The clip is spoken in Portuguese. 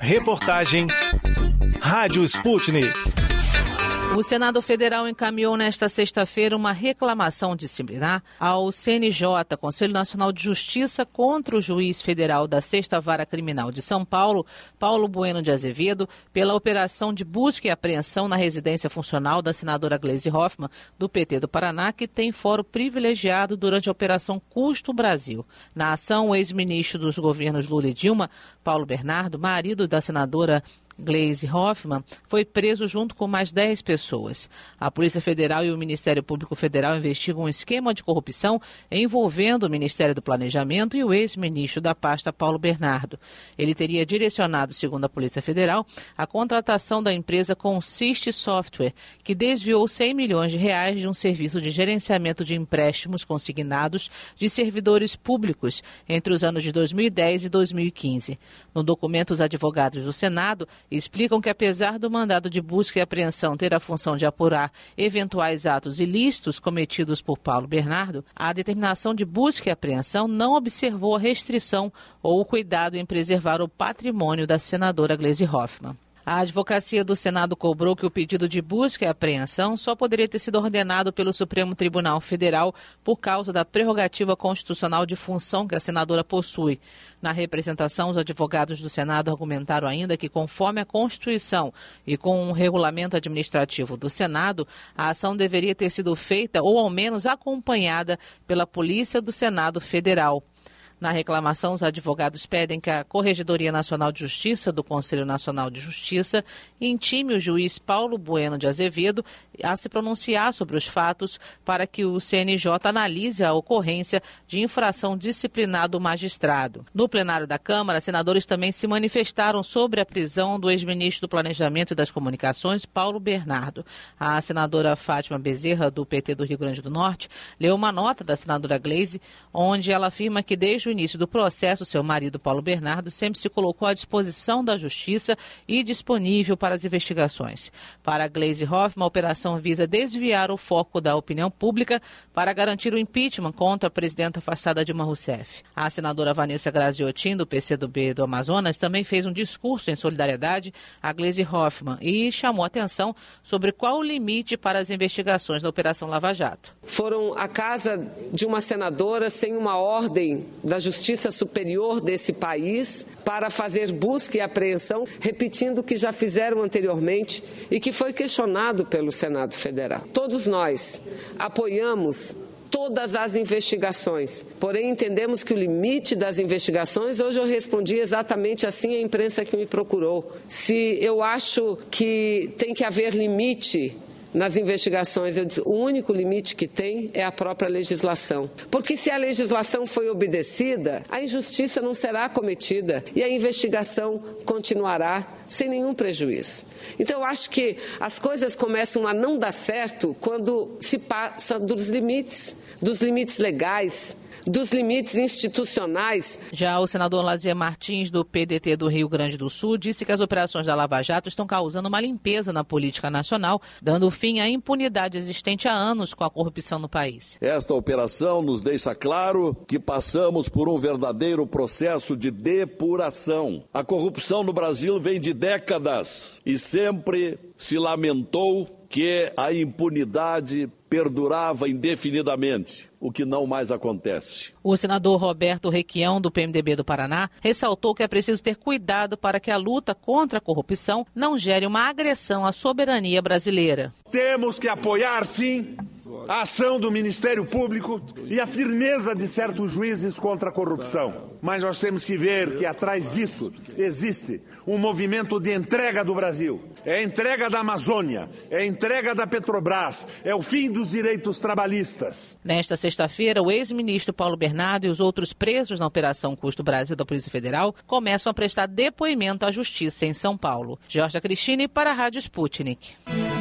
Reportagem Rádio Sputnik. O Senado Federal encaminhou nesta sexta-feira uma reclamação disciplinar ao CNJ, Conselho Nacional de Justiça, contra o juiz federal da 6ª Vara Criminal de São Paulo, Paulo Bueno de Azevedo, pela operação de busca e apreensão na residência funcional da senadora Gleisi Hoffmann, do PT do Paraná, que tem foro privilegiado durante a Operação Custo Brasil. Na ação, o ex-ministro dos governos Lula e Dilma, Paulo Bernardo, marido da senadora Gleisi Hoffmann, foi preso junto com mais 10 pessoas. A Polícia Federal e o Ministério Público Federal investigam um esquema de corrupção envolvendo o Ministério do Planejamento e o ex-ministro da pasta Paulo Bernardo. Ele teria direcionado, segundo a Polícia Federal, a contratação da empresa Consiste Software, que desviou 100 milhões de reais de um serviço de gerenciamento de empréstimos consignados de servidores públicos entre os anos de 2010 e 2015. No documento, os advogados do Senado explicam que, apesar do mandado de busca e apreensão ter a função de apurar eventuais atos ilícitos cometidos por Paulo Bernardo, a determinação de busca e apreensão não observou a restrição ou o cuidado em preservar o patrimônio da senadora Gleisi Hoffmann. A advocacia do Senado cobrou que o pedido de busca e apreensão só poderia ter sido ordenado pelo Supremo Tribunal Federal por causa da prerrogativa constitucional de função que a senadora possui. Na representação, os advogados do Senado argumentaram ainda que, conforme a Constituição e com o regulamento administrativo do Senado, a ação deveria ter sido feita ou, ao menos, acompanhada pela Polícia do Senado Federal. Na reclamação, os advogados pedem que a Corregedoria Nacional de Justiça do Conselho Nacional de Justiça intime o juiz Paulo Bueno de Azevedo a se pronunciar sobre os fatos para que o CNJ analise a ocorrência de infração disciplinar do magistrado. No plenário da Câmara, senadores também se manifestaram sobre a prisão do ex-ministro do Planejamento e das Comunicações, Paulo Bernardo. A senadora Fátima Bezerra, do PT do Rio Grande do Norte, leu uma nota da senadora Gleisi, onde ela afirma que desde o início do processo, seu marido Paulo Bernardo sempre se colocou à disposição da Justiça e disponível para as investigações. Para a Gleisi Hoffmann, a operação visa desviar o foco da opinião pública para garantir o impeachment contra a presidenta afastada Dilma Rousseff. A senadora Vanessa Graziotin, do PCdoB do Amazonas, também fez um discurso em solidariedade à Gleisi Hoffmann e chamou atenção sobre qual o limite para as investigações da Operação Lava Jato. Foram à casa de uma senadora sem uma ordem da Justiça Superior desse país para fazer busca e apreensão, repetindo o que já fizeram anteriormente e que foi questionado pelo Senado Federal. Todos nós apoiamos todas as investigações, porém entendemos que o limite das investigações, hoje eu respondi exatamente assim à imprensa que me procurou. Se eu acho que tem que haver limite nas investigações, eu disse, o único limite que tem é a própria legislação. Porque se a legislação foi obedecida, a injustiça não será cometida e a investigação continuará sem nenhum prejuízo. Então, eu acho que as coisas começam a não dar certo quando se passa dos limites legais, dos limites institucionais. Já o senador Lazier Martins, do PDT do Rio Grande do Sul, disse que as operações da Lava Jato estão causando uma limpeza na política nacional, dando fim à impunidade existente há anos com a corrupção no país. Esta operação nos deixa claro que passamos por um verdadeiro processo de depuração. A corrupção no Brasil vem de décadas e sempre se lamentou que a impunidade perdurava indefinidamente, o que não mais acontece. O senador Roberto Requião, do PMDB do Paraná, ressaltou que é preciso ter cuidado para que a luta contra a corrupção não gere uma agressão à soberania brasileira. Temos que apoiar, sim, a ação do Ministério Público e a firmeza de certos juízes contra a corrupção. Mas nós temos que ver que atrás disso existe um movimento de entrega do Brasil. É a entrega da Amazônia, é a entrega da Petrobras, é o fim dos direitos trabalhistas. Nesta sexta-feira, o ex-ministro Paulo Bernardo e os outros presos na Operação Custo Brasil da Polícia Federal começam a prestar depoimento à Justiça em São Paulo. Georgia Cristine para a Rádio Sputnik.